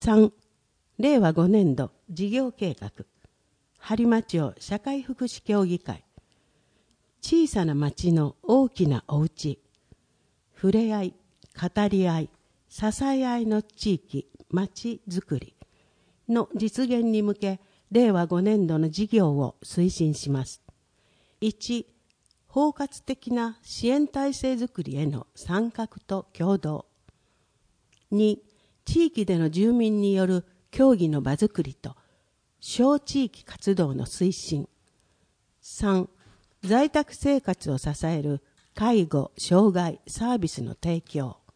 3、令和5年度事業計画、播磨町社会福祉協議会、小さな町の大きなお家、触れ合い、語り合い、支え合いの地域、町づくりの実現に向け、令和5年度の事業を推進します。1、包括的な支援体制づくりへの参画と協働。2、地域での住民による協議の場づくりと小地域活動の推進。3、在宅生活を支える介護・障害サービスの提供。